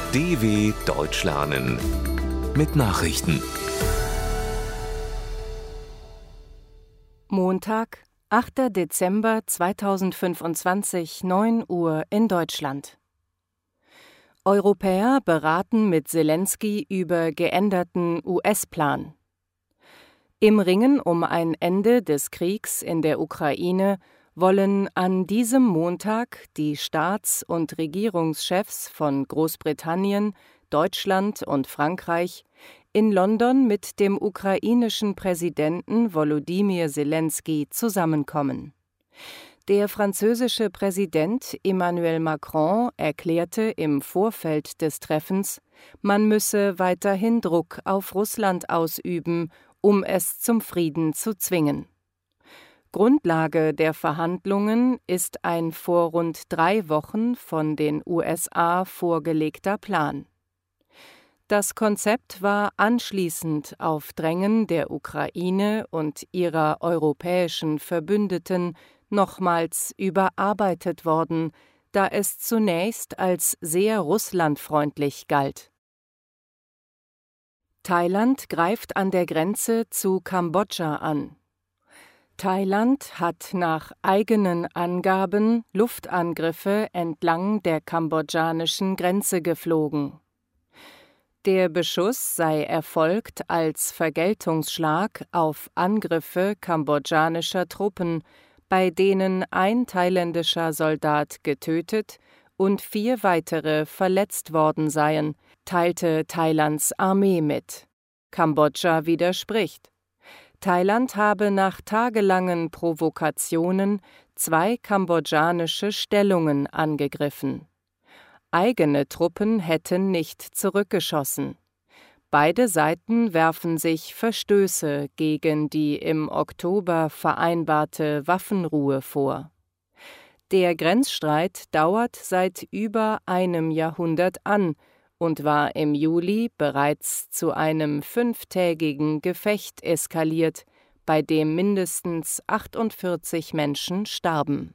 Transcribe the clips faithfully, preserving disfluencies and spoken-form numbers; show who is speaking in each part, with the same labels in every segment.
Speaker 1: D W Deutsch lernen mit Nachrichten.
Speaker 2: Montag, achter Dezember zweitausendfünfundzwanzig, neun Uhr in Deutschland. Europäer beraten mit Selenskyj über geänderten U S-Plan. Im Ringen um ein Ende des Kriegs in der Ukraine wollen an diesem Montag die Staats- und Regierungschefs von Großbritannien, Deutschland und Frankreich in London mit dem ukrainischen Präsidenten Volodymyr Selenskyj zusammenkommen. Der französische Präsident Emmanuel Macron erklärte im Vorfeld des Treffens, man müsse weiterhin Druck auf Russland ausüben, um es zum Frieden zu zwingen. Grundlage der Verhandlungen ist ein vor rund drei Wochen von den U S A vorgelegter Plan. Das Konzept war anschließend auf Drängen der Ukraine und ihrer europäischen Verbündeten nochmals überarbeitet worden, da es zunächst als sehr russlandfreundlich galt. Thailand greift an der Grenze zu Kambodscha an. Thailand hat nach eigenen Angaben Luftangriffe entlang der kambodschanischen Grenze geflogen. Der Beschuss sei erfolgt als Vergeltungsschlag auf Angriffe kambodschanischer Truppen, bei denen ein thailändischer Soldat getötet und vier weitere verletzt worden seien, teilte Thailands Armee mit. Kambodscha widerspricht. Thailand habe nach tagelangen Provokationen zwei kambodschanische Stellungen angegriffen. Eigene Truppen hätten nicht zurückgeschossen. Beide Seiten werfen sich Verstöße gegen die im Oktober vereinbarte Waffenruhe vor. Der Grenzstreit dauert seit über einem Jahrhundert an und war im Juli bereits zu einem fünftägigen Gefecht eskaliert, bei dem mindestens achtundvierzig Menschen starben.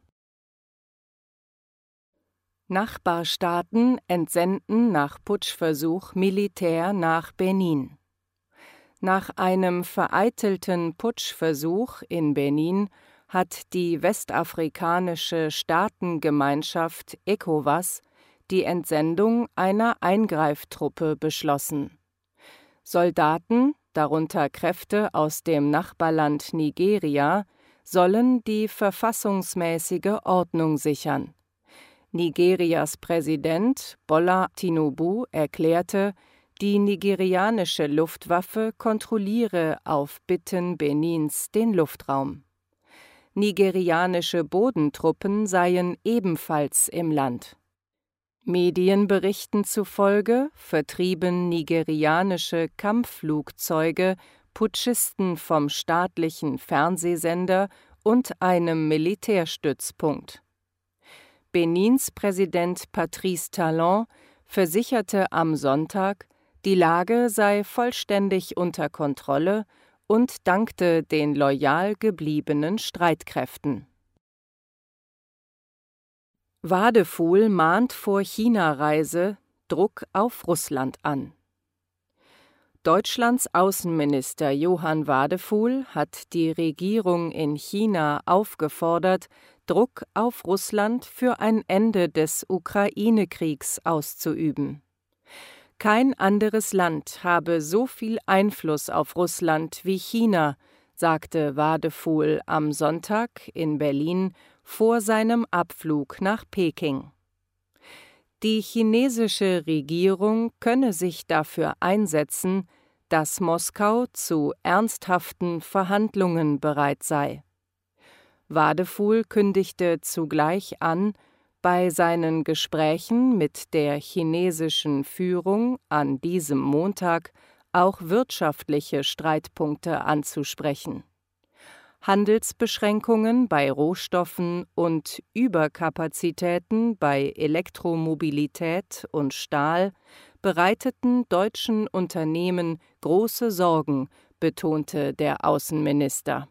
Speaker 2: Nachbarstaaten entsenden nach Putschversuch Militär nach Benin. Nach einem vereitelten Putschversuch in Benin hat die westafrikanische Staatengemeinschaft ECOWAS die Entsendung einer Eingreiftruppe beschlossen. Soldaten, darunter Kräfte aus dem Nachbarland Nigeria, sollen die verfassungsmäßige Ordnung sichern. Nigerias Präsident Bola Tinubu erklärte, die nigerianische Luftwaffe kontrolliere auf Bitten Benins den Luftraum. Nigerianische Bodentruppen seien ebenfalls im Land. Medienberichten zufolge vertrieben nigerianische Kampfflugzeuge Putschisten vom staatlichen Fernsehsender und einem Militärstützpunkt. Benins Präsident Patrice Talon versicherte am Sonntag, die Lage sei vollständig unter Kontrolle und dankte den loyal gebliebenen Streitkräften. Wadefuhl mahnt vor China-Reise Druck auf Russland an. Deutschlands Außenminister Johann Wadefuhl hat die Regierung in China aufgefordert, Druck auf Russland für ein Ende des Ukraine-Kriegs auszuüben. Kein anderes Land habe so viel Einfluss auf Russland wie China, sagte Wadefuhl am Sonntag in Berlin vor seinem Abflug nach Peking. Die chinesische Regierung könne sich dafür einsetzen, dass Moskau zu ernsthaften Verhandlungen bereit sei. Wadefuhl kündigte zugleich an, bei seinen Gesprächen mit der chinesischen Führung an diesem Montag auch wirtschaftliche Streitpunkte anzusprechen. Handelsbeschränkungen bei Rohstoffen und Überkapazitäten bei Elektromobilität und Stahl bereiteten deutschen Unternehmen große Sorgen, betonte der Außenminister.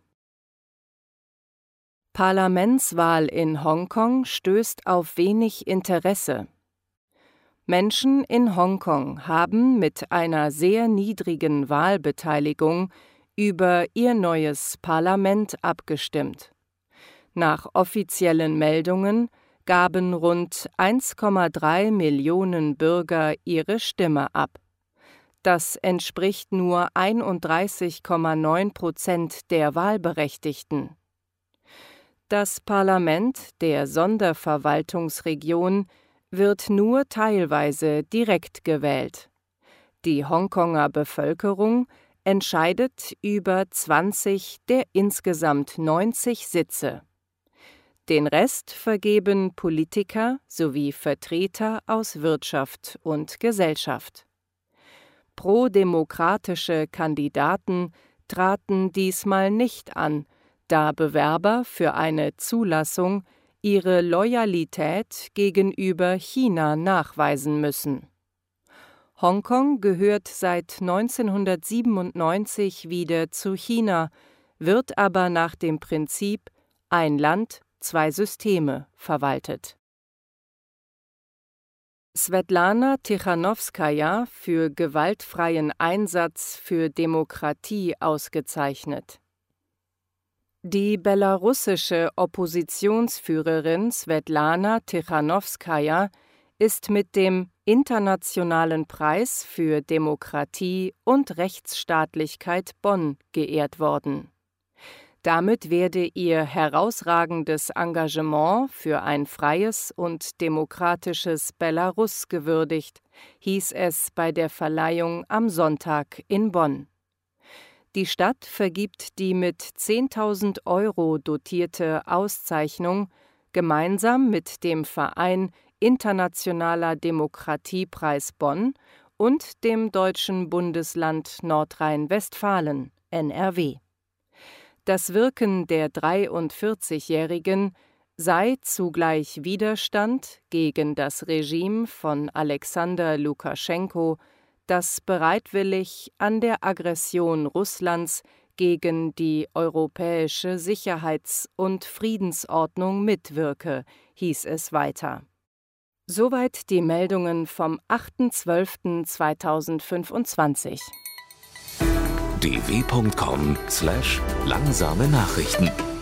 Speaker 2: Parlamentswahl in Hongkong stößt auf wenig Interesse. Menschen in Hongkong haben mit einer sehr niedrigen Wahlbeteiligung über ihr neues Parlament abgestimmt. Nach offiziellen Meldungen gaben rund eins Komma drei Millionen Bürger ihre Stimme ab. Das entspricht nur einunddreißig Komma neun Prozent der Wahlberechtigten. Das Parlament der Sonderverwaltungsregion wird nur teilweise direkt gewählt. Die Hongkonger Bevölkerung entscheidet über zwanzig der insgesamt neunzig Sitze. Den Rest vergeben Politiker sowie Vertreter aus Wirtschaft und Gesellschaft. Pro-demokratische Kandidaten traten diesmal nicht an, da Bewerber für eine Zulassung ihre Loyalität gegenüber China nachweisen müssen. Hongkong gehört seit neunzehnhundertsiebenundneunzig wieder zu China, wird aber nach dem Prinzip ein Land, zwei Systeme verwaltet. Svetlana Tichanowskaja für gewaltfreien Einsatz für Demokratie ausgezeichnet. Die belarussische Oppositionsführerin Svetlana Tichanowskaja ist mit dem Internationalen Preis für Demokratie und Rechtsstaatlichkeit Bonn geehrt worden. Damit werde ihr herausragendes Engagement für ein freies und demokratisches Belarus gewürdigt, hieß es bei der Verleihung am Sonntag in Bonn. Die Stadt vergibt die mit zehntausend Euro dotierte Auszeichnung gemeinsam mit dem Verein Internationaler Demokratiepreis Bonn und dem deutschen Bundesland Nordrhein-Westfalen N R W. Das Wirken der dreiundvierzigjährigen sei zugleich Widerstand gegen das Regime von Alexander Lukaschenko, das bereitwillig an der Aggression Russlands gegen die europäische Sicherheits- und Friedensordnung mitwirke, hieß es weiter. Soweit die Meldungen vom achter zwölfter zweitausendfünfundzwanzig.
Speaker 1: d w punkt com slash langsame Nachrichten